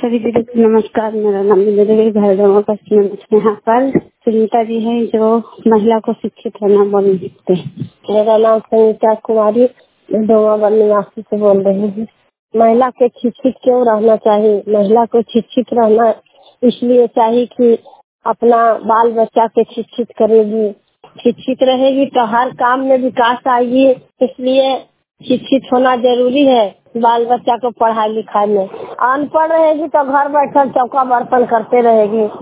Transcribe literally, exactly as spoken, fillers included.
सभी दीदी को नमस्कार। मेरा नाम दीदी भैरवा पश्चिम में यहाँ पर सुनीता जी हैं जो महिला को शिक्षित होना बोल सकते हैं। मेरा नाम सुनीता कुमारी डोमा निवासी से बोल रही हूँ। महिला के शिक्षित क्यों रहना चाहिए? महिला को शिक्षित रहना इसलिए चाहिए कि अपना बाल बच्चा के शिक्षित करेगी, शिक्षित रहेगी तो हर काम में विकास आएगी। इसलिए शिक्षित होना जरूरी है। बाल बच्चा को पढ़ाई लिखाई में अनपढ़ रहेगी तो घर बैठकर चौका बर्तन करते रहेगी।